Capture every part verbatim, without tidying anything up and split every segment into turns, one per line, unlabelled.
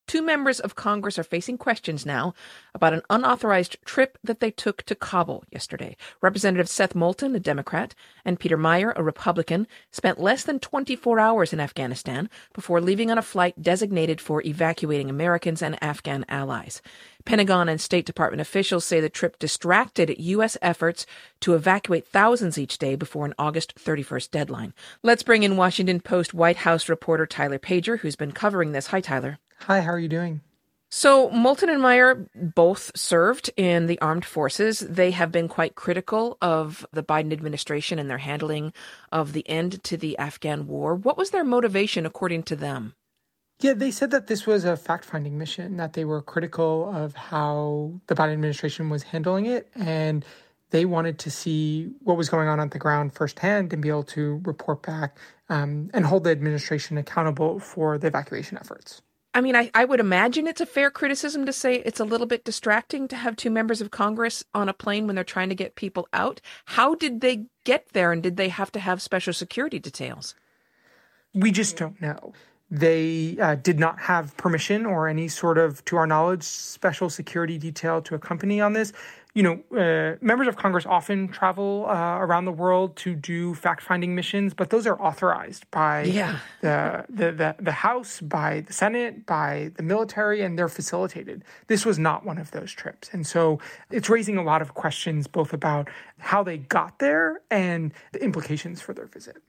Two members of Congress are facing questions now about an unauthorized trip that they took to Kabul yesterday. Representative Seth Moulton, a Democrat, and Peter Meijer, a Republican, spent less than twenty-four hours in Afghanistan before leaving on a flight designated for evacuating Americans and Afghan allies. Pentagon and State Department officials say the trip distracted U S efforts to evacuate thousands each day before an August thirty-first deadline. Let's bring in Washington Post White House reporter Tyler Pager, who's been covering this. Hi, Tyler.
Hi, how are you doing?
So Moulton and Meijer both served in the armed forces. They have been quite critical of the Biden administration and their handling of the end to the Afghan war. What was their motivation, according to them?
Yeah, they said that this was a fact-finding mission, that they were critical of how the Biden administration was handling it, and they wanted to see what was going on on the ground firsthand and be able to report back um, and hold the administration accountable for the evacuation efforts.
I mean, I, I would imagine it's a fair criticism to say it's a little bit distracting to have two members of Congress on a plane when they're trying to get people out. How did they get there, and did they have to have special security details?
We just don't know. They uh, did not have permission or any sort of, to our knowledge, special security detail to accompany on this. You know, uh, members of Congress often travel uh, around the world to do fact-finding missions, but those are authorized by
yeah.
the, the, the, the House, by the Senate, by the military, and they're facilitated. This was not one of those trips. And so it's raising a lot of questions both about how they got there and the implications for their visit.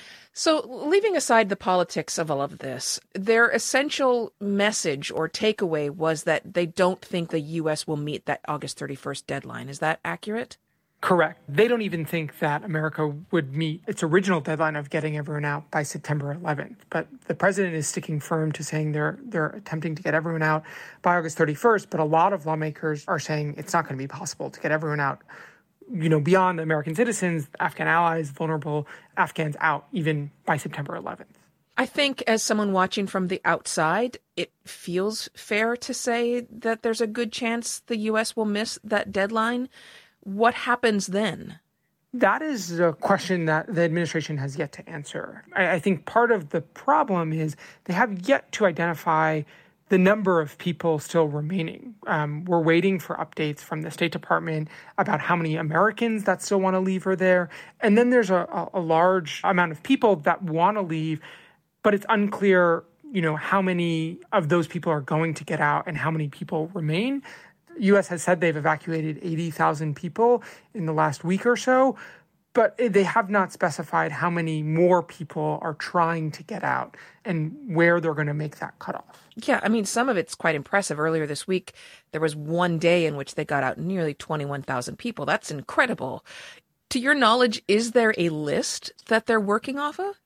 So leaving aside the politics of all of this, their essential message or takeaway was that they don't think the U S will meet that August thirty-first deadline. Is that accurate?
Correct. They don't even think that America would meet its original deadline of getting everyone out by September eleventh. But the president is sticking firm to saying they're they're attempting to get everyone out by August thirty-first. But a lot of lawmakers are saying it's not going to be possible to get everyone out, you know, beyond American citizens, Afghan allies, vulnerable Afghans out, even by September eleventh.
I think as someone watching from the outside, it feels fair to say that there's a good chance the U S will miss that deadline. What happens then?
That is a question that the administration has yet to answer. I, I think part of the problem is they have yet to identify the number of people still remaining. Um, we're waiting for updates from the State Department about how many Americans that still want to leave are there. And then there's a, a large amount of people that want to leave, but it's unclear, you know, how many of those people are going to get out and how many people remain. The U S has said they've evacuated eighty thousand people in the last week or so, but they have not specified how many more people are trying to get out and where they're going to make that cutoff.
Yeah, I mean, some of it's quite impressive. Earlier this week, there was one day in which they got out nearly twenty-one thousand people. That's incredible. To your knowledge, is there a list that they're working off of?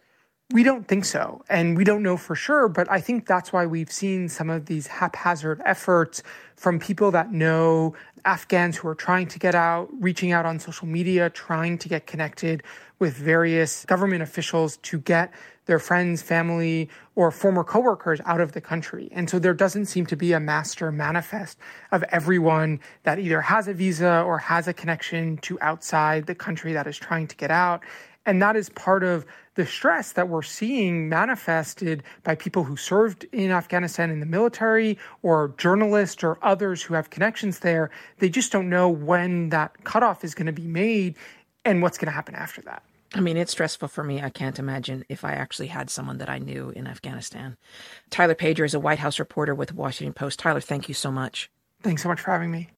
We don't think so, and we don't know for sure, but I think that's why we've seen some of these haphazard efforts from people that know Afghans who are trying to get out, reaching out on social media, trying to get connected with various government officials to get their friends, family, or former coworkers out of the country. And so there doesn't seem to be a master manifest of everyone that either has a visa or has a connection to outside the country that is trying to get out. And that is part of the stress that we're seeing manifested by people who served in Afghanistan in the military or journalists or others who have connections there. They just don't know when that cutoff is going to be made and what's going to happen after that.
I mean, it's stressful for me. I can't imagine if I actually had someone that I knew in Afghanistan. Tyler Pager is a White House reporter with the Washington Post. Tyler, thank you so much.
Thanks so much for having me.